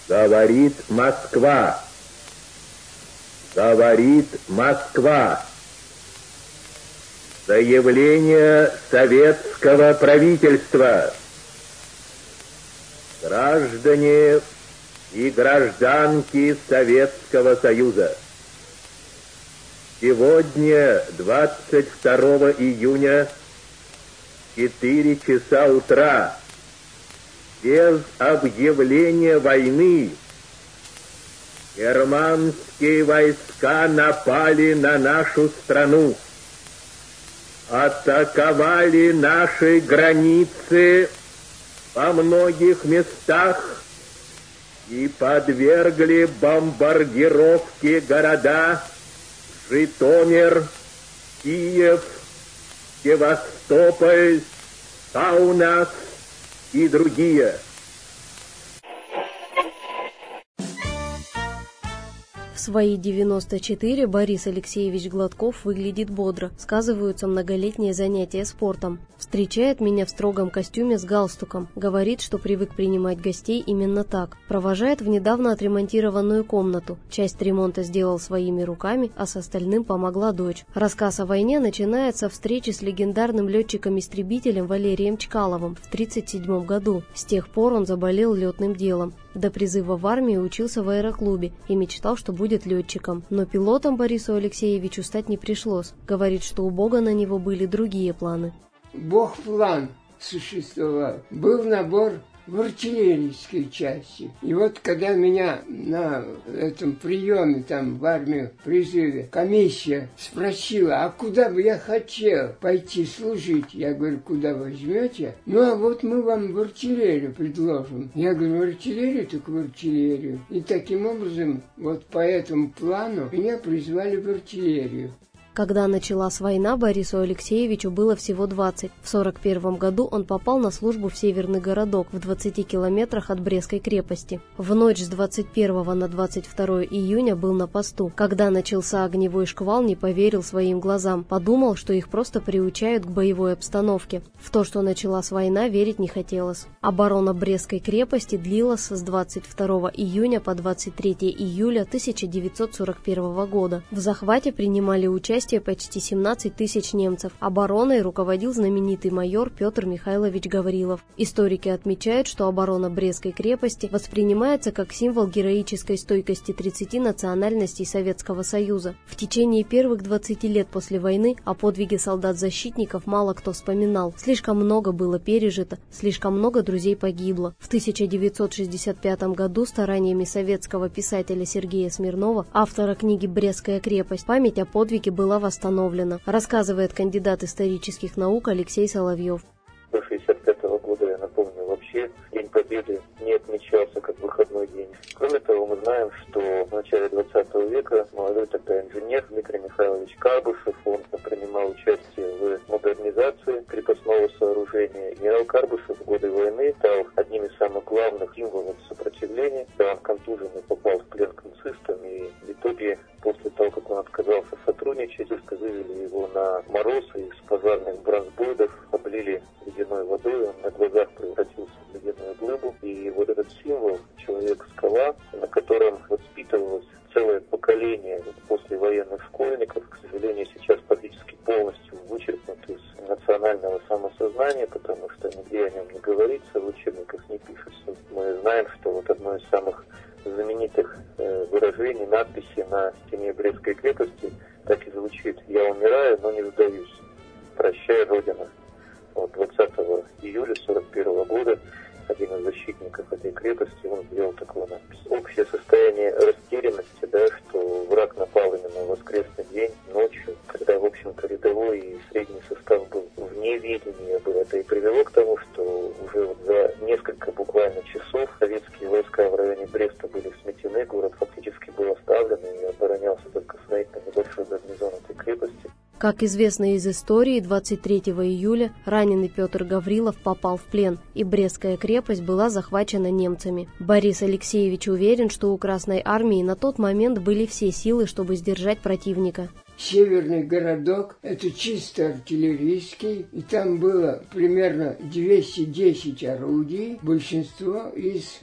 Говорит Москва. Говорит Москва. Заявление советского правительства. Граждане и гражданки Советского Союза. Сегодня, 22 июня, 4 часа утра, без объявления войны, германские войска напали на нашу страну, атаковали наши границы во многих местах и подвергли бомбардировке города Житомир, Киев, Севастополь, Каунас и другие. В свои 94 Борис Алексеевич Гладков выглядит бодро, сказываются многолетние занятия спортом. Встречает меня в строгом костюме с галстуком, говорит, что привык принимать гостей именно так. Провожает в недавно отремонтированную комнату. Часть ремонта сделал своими руками, а с остальным помогла дочь. Рассказ о войне начинается со встречи с легендарным летчиком-истребителем Валерием Чкаловым в 1937 году. С тех пор он заболел летным делом. До призыва в армию учился в аэроклубе и мечтал, что будет летчиком. Но пилотом Борису Алексеевичу стать не пришлось. Говорит, что у Бога на него были другие планы. Бог план существовал. Был набор в артиллерийской части. И вот когда меня на этом приеме там в армию призыве комиссия спросила, а куда бы я хотел пойти служить, я говорю, куда возьмете? Ну а вот мы вам в артиллерию предложим. Я говорю, в артиллерию, так в артиллерию. И таким образом вот по этому плану меня призвали в артиллерию. Когда началась война, Борису Алексеевичу было всего 20. В 1941 году он попал на службу в Северный городок в 20 километрах от Брестской крепости. В ночь с 21 на 22 июня был на посту. Когда начался огневой шквал, не поверил своим глазам. Подумал, что их просто приучают к боевой обстановке. В то, что началась война, верить не хотелось. Оборона Брестской крепости длилась с 22 июня по 23 июля 1941 года. В захвате принимали участие почти 17 тысяч немцев. Обороной руководил знаменитый майор Петр Михайлович Гаврилов. Историки отмечают, что оборона Брестской крепости воспринимается как символ героической стойкости 30 национальностей Советского Союза. В течение первых 20 лет после войны о подвиге солдат-защитников мало кто вспоминал. Слишком много было пережито, слишком много друзей погибло. В 1965 году стараниями советского писателя Сергея Смирнова, автора книги «Брестская крепость», память о подвиге была восстановлена, рассказывает кандидат исторических наук Алексей Соловьев. До 1965 года, я напомню, вообще День Победы не отмечался как выходной день. Кроме того, мы знаем, что в начале 20 века молодой тогда инженер Дмитрий Михайлович Карбышев, он принимал участие в модернизации крепостного сооружения. Генерал Карбышев в годы войны стал одним из самых главных символов сопротивления. Да, он контужен и попал в плен к нацистам, и в итоге, после того, как он отказался сотрудничать, вывели его на мороз и из пожарных бронзбойдов облили ледяной водой, он на глазах превратился в ледяную глыбу. И вот этот символ «Человек-скала», на котором воспитывалось целое поколение послевоенных школьников, к сожалению, сейчас практически полностью вычеркнут из национального самосознания, потому что нигде о нем не говорится, в учебниках не пишется. Мы знаем, что вот одно из самых знаменитых выражений, надписи на стене Брестской крепости так и звучит: «Я умираю, но не сдаюсь. Прощай, Родина». Вот 20 июля 1941 года один из защитников этой крепости, он сделал такую надпись. Общее состояние растерянности, да, что враг напал именно в воскресный день, ночью, когда, в общем-то, рядовой и средний состав был в неведении об этом. Это и привело к тому, что уже вот за несколько буквально часов советские войска в районе Бреста были сметены, город фактически был оставлен и оборонялся только стоит на небольшой гарнизон этой крепости. Как известно из истории, 23 июля раненый Петр Гаврилов попал в плен, и Брестская крепость была захвачена немцами. Борис Алексеевич уверен, что у Красной армии на тот момент были все силы, чтобы сдержать противника. северный городок, это чисто артиллерийский, и там было примерно 210 орудий, большинство из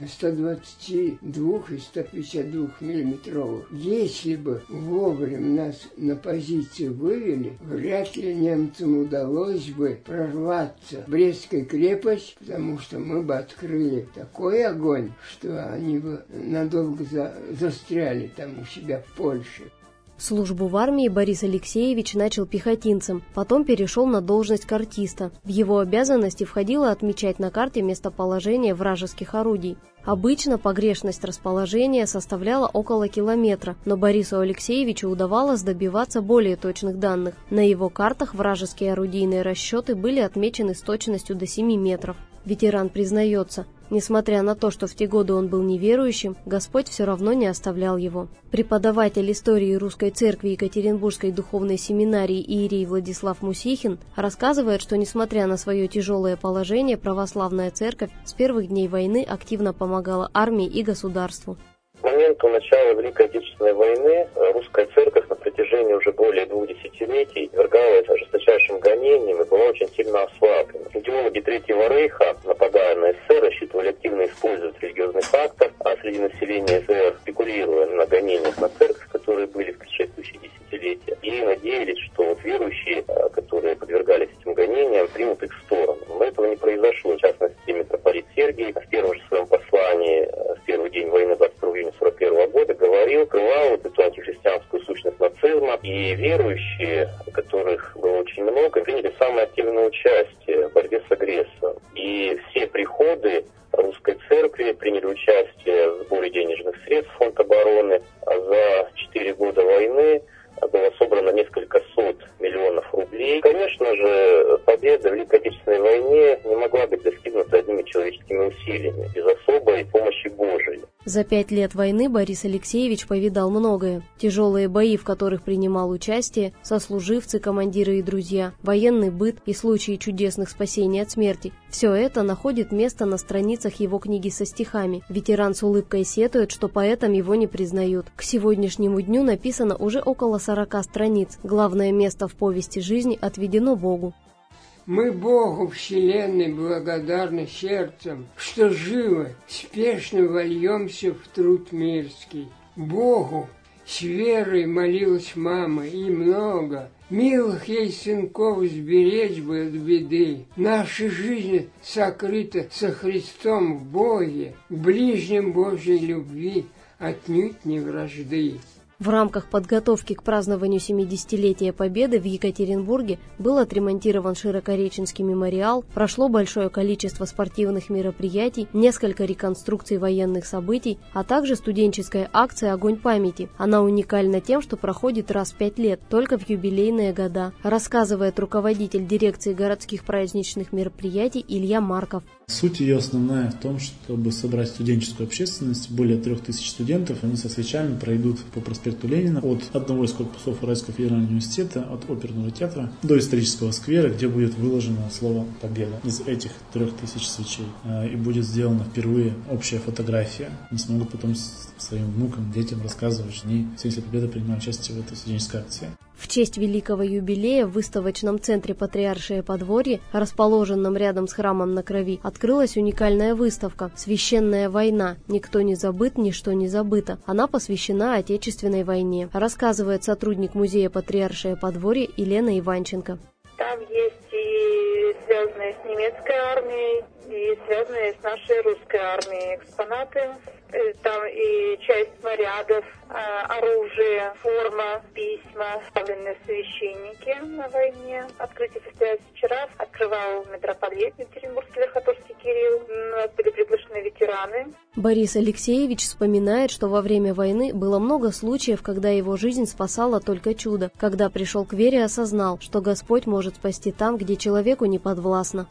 122 и 152 миллиметровых. Если бы вовремя нас на позиции вывели, вряд ли немцам удалось бы прорваться в Брестскую крепость, потому что мы бы открыли такой огонь, что они бы надолго застряли там у себя в Польше. Службу в армии Борис Алексеевич начал пехотинцем, потом перешел на должность картиста. В его обязанности входило отмечать на карте местоположение вражеских орудий. Обычно погрешность расположения составляла около километра, но Борису Алексеевичу удавалось добиваться более точных данных. На его картах вражеские орудийные расчеты были отмечены с точностью до 7 метров. Ветеран признается, несмотря на то, что в те годы он был неверующим, Господь все равно не оставлял его. Преподаватель истории Русской Церкви Екатеринбургской духовной семинарии иерей Владислав Мусихин рассказывает, что несмотря на свое тяжелое положение, православная церковь с первых дней войны активно помогала армии и государству. К моменту начала Великой Отечественной войны русская церковь на протяжении уже более 2 десятилетий подвергалась жесточайшим гонениям и была очень сильно ослаблена. Идеологи Третьего Рейха, нападая на СССР, рассчитывали активно использовать религиозный фактор, а среди населения СССР спекулируя на гонениях на церковь, которые были в предшествующие десятилетия, и надеялись, что верующие, которые подвергались этим гонениям, примут их сторону. Но этого не произошло. В частности, митрополит Сергий в первом же своем послании в первый день войны 22 июня 1941 года говорил, крывал вот эту антихристианскую сущность нацизма, и верующие, которых было очень много, приняли самое активное участие в борьбе с агрессором. И все приходы русской церкви приняли участие в сборе денежных средств в фонд обороны. А за 4 года войны было собрано несколько сот миллионов рублей. Конечно же, победа в Великой Отечественной войне не могла быть достигнута одними человеческими усилиями, без особой помощи Божией. За 5 лет войны Борис Алексеевич повидал многое. Тяжелые бои, в которых принимал участие, сослуживцы, командиры и друзья, военный быт и случаи чудесных спасений от смерти. Все это находит место на страницах его книги со стихами. Ветеран с улыбкой сетует, что поэтом его не признают. К сегодняшнему дню написано уже около 40 страниц. Главное место в повести жизни отведено Богу. Мы Богу вселенной благодарны сердцем, что живо, спешно вольемся в труд мирский. Богу с верой молилась мама и много, милых ей сынков сберечь бы от беды. Наша жизнь сокрыта со Христом в Боге, в ближнем Божьей любви отнюдь не вражды. В рамках подготовки к празднованию 70-летия Победы в Екатеринбурге был отремонтирован Широкореченский мемориал, прошло большое количество спортивных мероприятий, несколько реконструкций военных событий, а также студенческая акция «Огонь памяти». Она уникальна тем, что проходит раз в 5 лет, только в юбилейные года, рассказывает руководитель дирекции городских праздничных мероприятий Илья Марков. Суть ее основная в том, чтобы собрать студенческую общественность, более 3000 студентов, они со свечами пройдут по проспекту Ленина от одного из корпусов Уральского федерального университета, от оперного театра до исторического сквера, где будет выложено слово «Победа» из этих 3000 свечей. И будет сделана впервые общая фотография. Они смогут потом своим внукам, детям рассказывать, что они в 70 Победы принимают участие в этой студенческой акции. В честь великого юбилея в выставочном центре «Патриаршее подворье», расположенном рядом с храмом на Крови, открылась уникальная выставка «Священная война. Никто не забыт, ничто не забыто». Она посвящена Отечественной войне, рассказывает сотрудник музея «Патриаршее подворье» Елена Иванченко. Там есть и связанные с немецкой армией, и связанные с нашей русской армией экспонаты. Там и часть снарядов, оружие, форма, письма, оставленные священники на войне. Открытие состоялось вчера. Открывал митрополит Екатеринбургский Верхотурский Кирилл. У нас были приглашены ветераны. Борис Алексеевич вспоминает, что во время войны было много случаев, когда его жизнь спасала только чудо. Когда пришел к вере, осознал, что Господь может спасти там, где человеку не подвластно.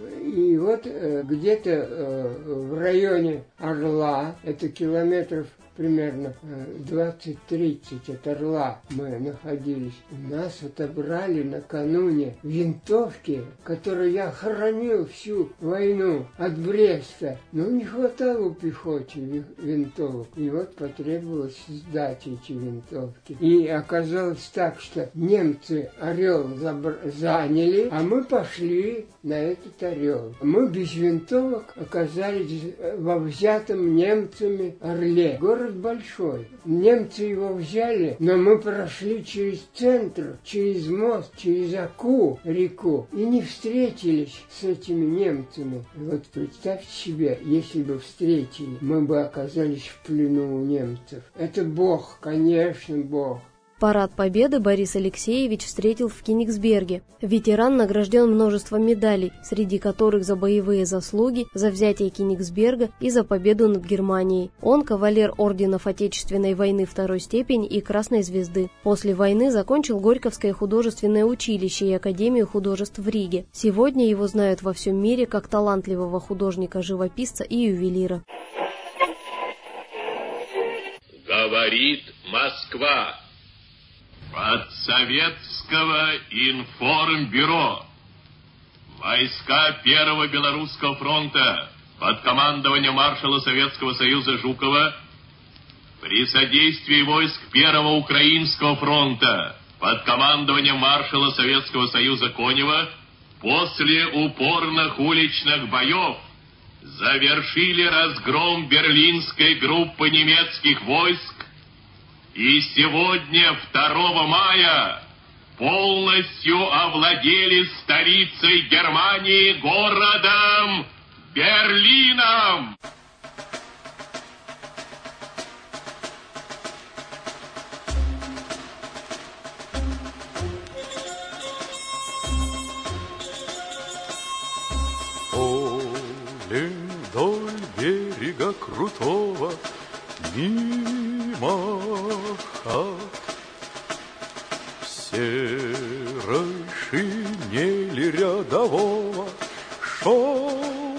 И вот где-то в районе Орла, это километров примерно 20-30 от Орла мы находились. Нас отобрали накануне винтовки, которые я хранил всю войну от Бреста. Но не хватало у пехоте винтовок. И вот потребовалось сдать эти винтовки. И оказалось так, что немцы Орел заняли, а мы пошли на этот Орел. Мы без винтовок оказались во взятом немцами Орле. Город большой. Немцы его взяли, но мы прошли через центр, через мост, через Аку, реку, и не встретились с этими немцами. И вот представьте себе, если бы встретили, мы бы оказались в плену у немцев. Это Бог, конечно, Бог. Парад Победы Борис Алексеевич встретил в Кенигсберге. Ветеран награжден множеством медалей, среди которых за боевые заслуги, за взятие Кенигсберга и за победу над Германией. Он кавалер орденов Отечественной войны второй степени и Красной звезды. После войны закончил Горьковское художественное училище и Академию художеств в Риге. Сегодня его знают во всем мире как талантливого художника-живописца и ювелира. Говорит Москва. От Советского информбюро. Войска Первого Белорусского фронта под командованием маршала Советского Союза Жукова при содействии войск Первого Украинского фронта под командованием маршала Советского Союза Конева после упорных уличных боев завершили разгром берлинской группы немецких войск и сегодня, 2 мая, полностью овладели столицей Германии, городом Берлином. Полем вдоль берега крутого мимо хат, в серой шинели рядового шел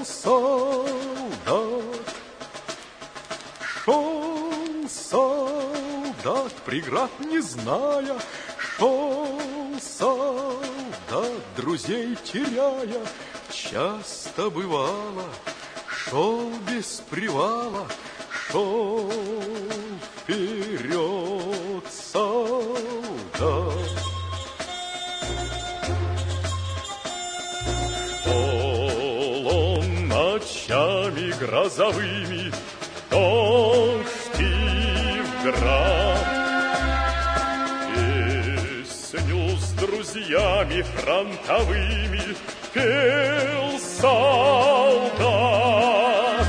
солдат, преград не зная, шел солдат, друзей теряя, часто бывало, шел без привала, шел вперед солдат. Шел он ночами грозовыми, дождь и в град, песню с друзьями фронтовыми пел солдат.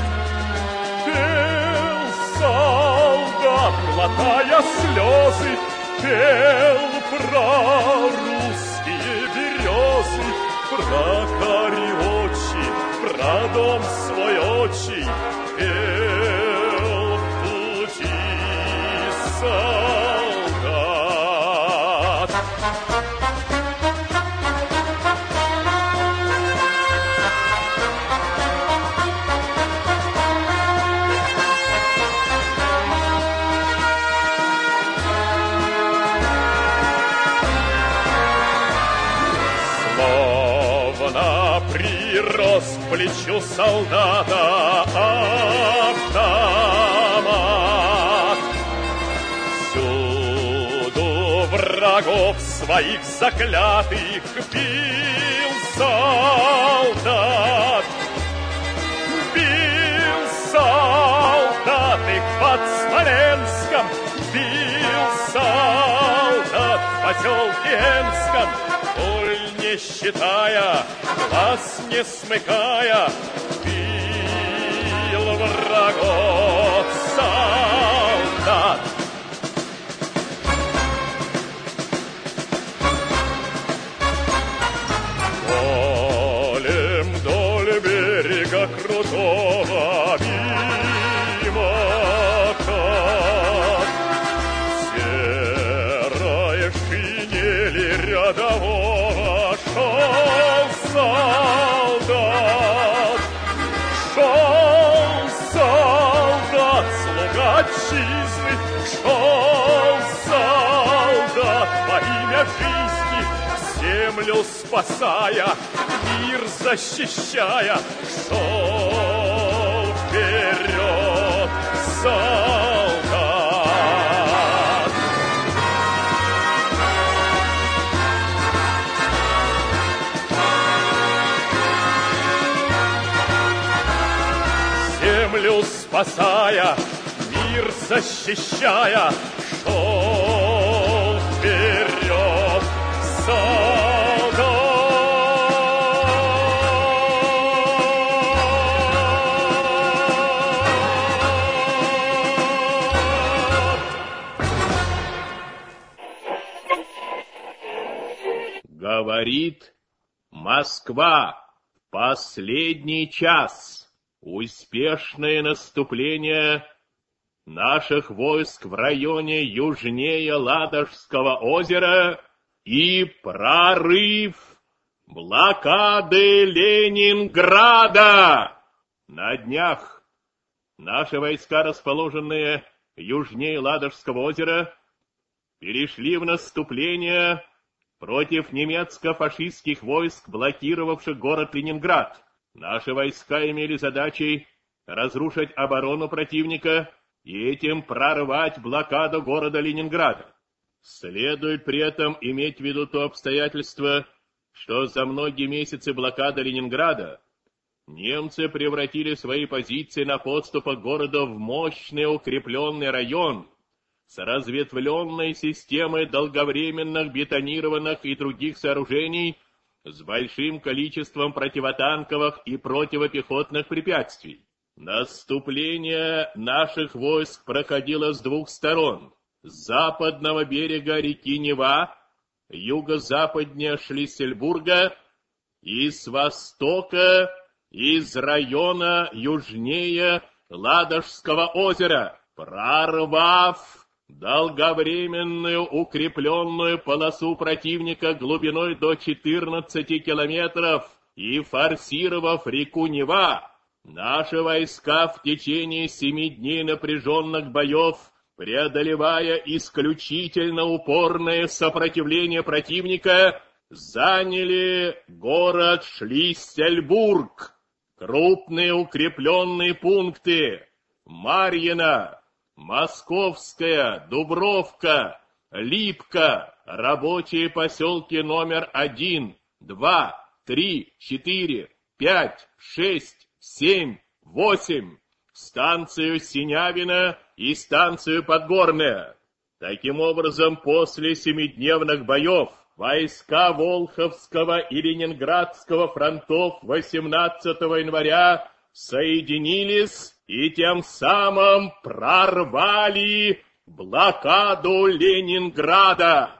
Глотая слезы, пел про русские березы, про кариочи, про дом свой отчий, пел в пути солдат. Прирос к плечу солдата автомат. Всюду врагов своих заклятых бил солдат. Бил солдат их под Смоленском, бил солдат в поселке Энском, боль не считая, глаз не смыкая, бил врагов солдат. Полем вдоль берега крутого мимо хат, серая шинели рядового шел солдат. Шел солдат, слуга отчизны шел солдат во имя жизни, землю спасая, мир защищая, шел вперед солдат. Землю спасая, мир защищая, шел вперед солдат. Говорит Москва, последний час. Успешное наступление наших войск в районе южнее Ладожского озера и прорыв блокады Ленинграда. На днях наши войска, расположенные южнее Ладожского озера, перешли в наступление против немецко-фашистских войск, блокировавших город Ленинград. Наши войска имели задачей разрушить оборону противника и этим прорвать блокаду города Ленинграда. Следует при этом иметь в виду то обстоятельство, что за многие месяцы блокады Ленинграда немцы превратили свои позиции на подступах к городу в мощный укрепленный район с разветвленной системой долговременных бетонированных и других сооружений с большим количеством противотанковых и противопехотных препятствий. Наступление наших войск проходило с двух сторон: с западного берега реки Нева, юго-западнее Шлиссельбурга, и с востока из района южнее Ладожского озера, прорвав долговременную укрепленную полосу противника глубиной до 14 километров и форсировав реку Нева, наши войска в течение 7 дней напряженных боев, преодолевая исключительно упорное сопротивление противника, заняли город Шлиссельбург. Крупные укрепленные пункты Марьино, Московская, Дубровка, Липка, рабочие поселки номер 1, 2, 3, 4, 5, 6, 7, 8, станцию Синявино и станцию Подгорная. Таким образом, после 7-дневных боев войска Волховского и Ленинградского фронтов 18 января соединились и тем самым прорвали блокаду Ленинграда.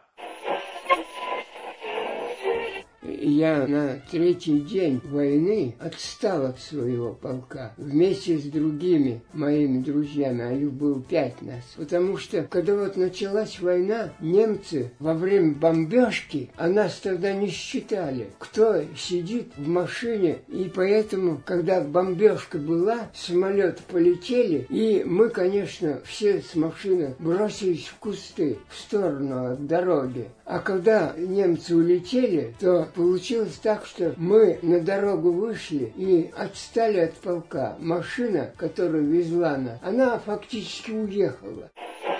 Я на 3-й день войны отстал от своего полка вместе с другими моими друзьями, а их было 5 нас. Потому что, когда вот началась война, немцы во время бомбежки, а нас тогда не считали, кто сидит в машине, и поэтому, когда бомбежка была, самолеты полетели, и мы, конечно, все с машины бросились в кусты, в сторону от дороги. А когда немцы улетели, то получилось так, что мы на дорогу вышли и отстали от полка. Машина, которая везла нас, она фактически уехала.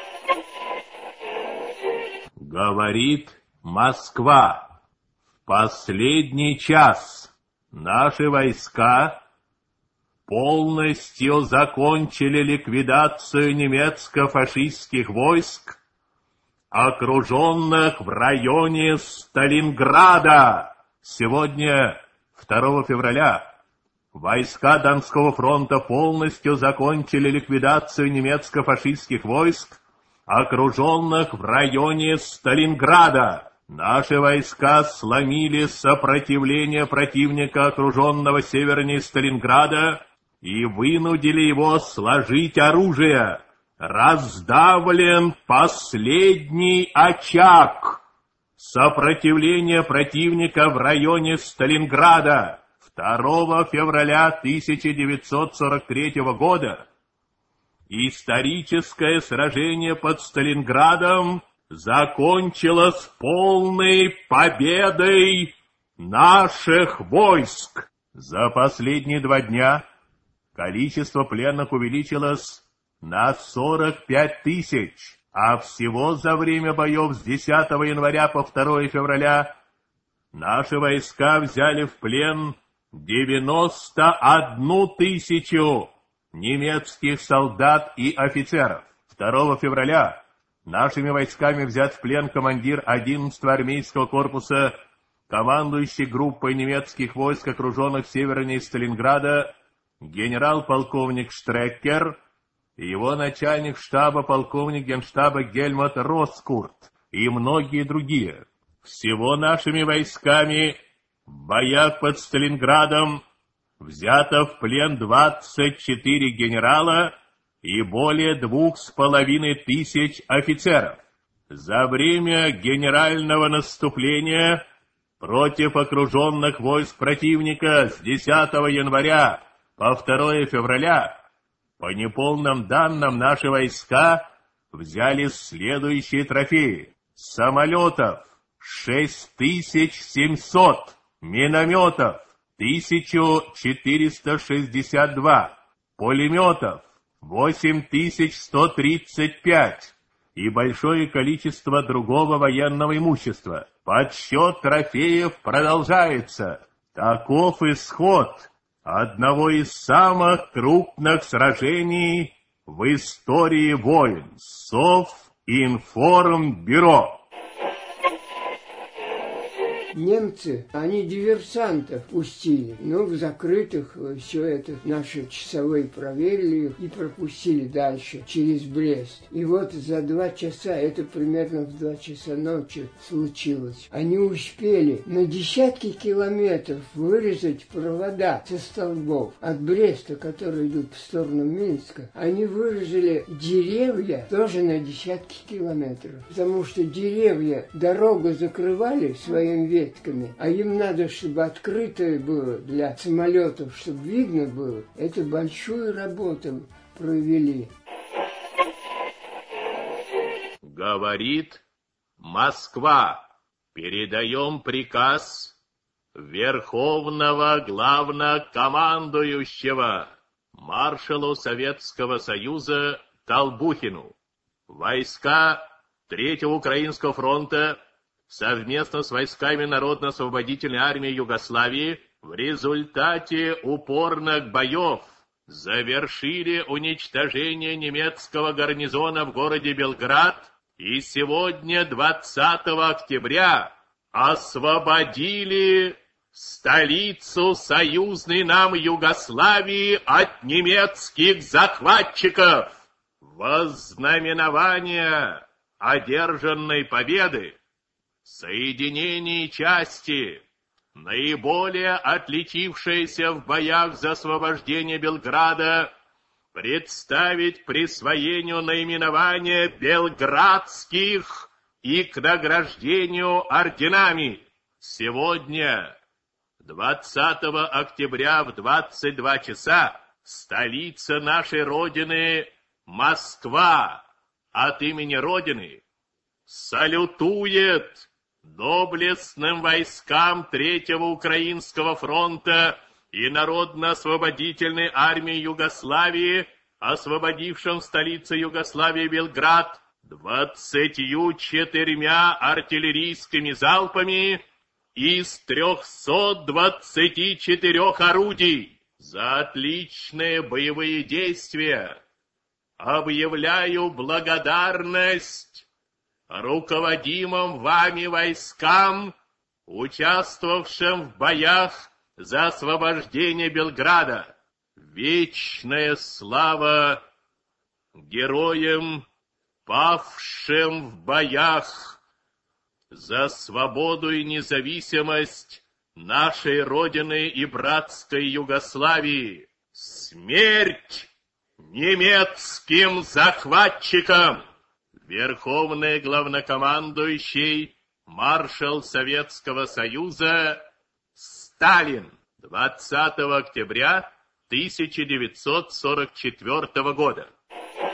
Говорит Москва. В последний час наши войска полностью закончили ликвидацию немецко-фашистских войск, окруженных в районе Сталинграда. Сегодня, 2 февраля, войска Донского фронта полностью закончили ликвидацию немецко-фашистских войск, окруженных в районе Сталинграда. Наши войска сломили сопротивление противника, окруженного севернее Сталинграда, и вынудили его сложить оружие. Раздавлен последний очаг сопротивления противника в районе Сталинграда. 2 февраля 1943 года историческое сражение под Сталинградом закончилось полной победой наших войск. За последние 2 дня количество пленных увеличилось на 45 тысяч, а всего за время боев с 10 января по 2 февраля наши войска взяли в плен 91 тысячу немецких солдат и офицеров. 2 февраля нашими войсками взят в плен командир 11-го армейского корпуса, командующий группой немецких войск, окруженных севернее Сталинграда, генерал-полковник Штреккер, и его начальник штаба полковник генштаба Гельмут Роскурт и многие другие. Всего нашими войсками в боях под Сталинградом взято в плен 24 генерала и более 2500 офицеров. За время генерального наступления против окруженных войск противника с 10 января по 2 февраля, по неполным данным, наши войска взяли следующие трофеи. Самолетов 6700, минометов 1462, пулеметов 8135 и большое количество другого военного имущества. Подсчет трофеев продолжается. Таков исход одного из самых крупных сражений в истории войн. Совинформбюро. Немцы, они диверсантов пустили, но в закрытых все это наши часовые проверили их и пропустили дальше, через Брест. И вот за 2 часа, это примерно в 2 часа ночи случилось, они успели на десятки километров вырезать провода со столбов от Бреста, которые идут в сторону Минска. Они вырезали деревья тоже на десятки километров, потому что деревья дорогу закрывали своим ветром, а им надо, чтобы открытое было для самолетов, чтобы видно было. Это большую работу провели. Говорит Москва. Передаем приказ Верховного Главнокомандующего маршалу Советского Союза Толбухину. Войска 3-го Украинского фронта совместно с войсками Народно-освободительной армии Югославии в результате упорных боев завершили уничтожение немецкого гарнизона в городе Белград и сегодня, 20 октября, освободили столицу союзной нам Югославии от немецких захватчиков. Вознаменование одержанной победы соединение части, наиболее отличившиеся в боях за освобождение Белграда, представить присвоению наименования белградских и к награждению орденами. Сегодня, 20 октября в 22 часа, столица нашей Родины, Москва, от имени Родины салютует доблестным войскам 3-го Украинского фронта и Народно-освободительной армии Югославии, освободившим столицу Югославии Белград, 24 артиллерийскими залпами из 324 орудий. За отличные боевые действия объявляю благодарность руководимым вами войскам, участвовавшим в боях за освобождение Белграда. Вечная слава героям, павшим в боях за свободу и независимость нашей Родины и братской Югославии. Смерть немецким захватчикам! Верховный главнокомандующий, маршал Советского Союза Сталин, 20 октября 1944 года.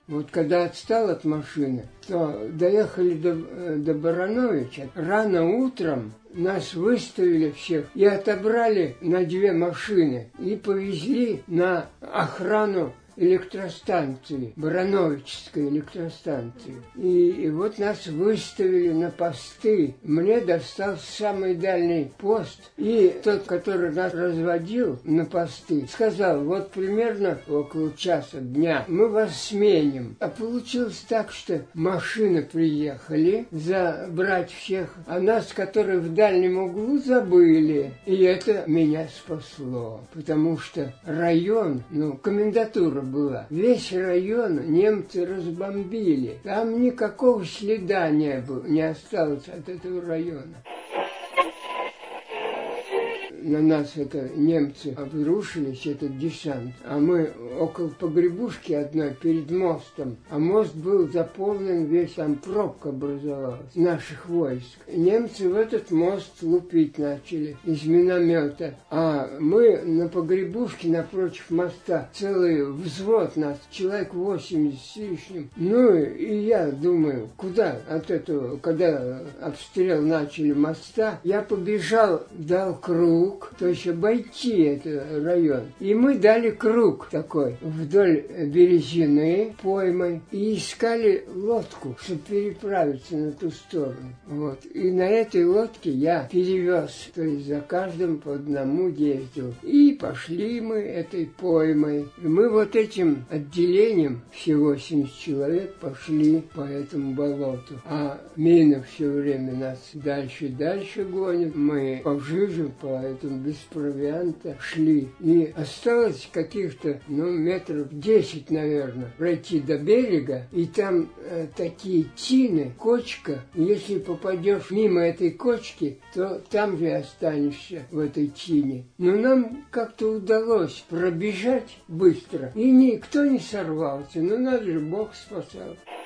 Вот когда отстал от машины, то доехали до Барановича. Рано утром нас выставили всех и отобрали на 2 машины и повезли на охрану электростанции, Барановичской электростанции. И вот нас выставили на посты. Мне достался самый дальний пост. И тот, который нас разводил на посты, сказал, вот примерно около часа дня мы вас сменим. А получилось так, что машины приехали забрать всех, а нас, которые в дальнем углу, забыли. И это меня спасло, потому что район, комендатура была. Весь район немцы разбомбили. Там никакого следа не осталось от этого района. На нас немцы обрушились, этот десант. А мы около погребушки одной перед мостом. А мост был заполнен весь, там пробка образовалась наших войск. Немцы в этот мост лупить начали из миномета. А мы на погребушке напротив моста, целый взвод нас, человек 80 с лишним. И я думаю, куда от этого, когда обстрел начали моста, я побежал, дал круг, то есть обойти этот район. И мы дали круг такой вдоль Березины поймой и искали лодку, чтобы переправиться на ту сторону. Вот. И на этой лодке я перевез, то есть за каждым по одному ездил. И пошли мы этой поймой. И мы вот этим отделением, всего 70 человек, пошли по этому болоту. А мины все время нас дальше и дальше гонят. Мы пожиже по этому без провианта шли. И осталось каких-то, метров 10, наверное, пройти до берега. И там такие тины, кочка. И если попадешь мимо этой кочки, то там же останешься в этой тине. Но нам как-то удалось пробежать быстро. И никто не сорвался. Надо же, Бог спасал.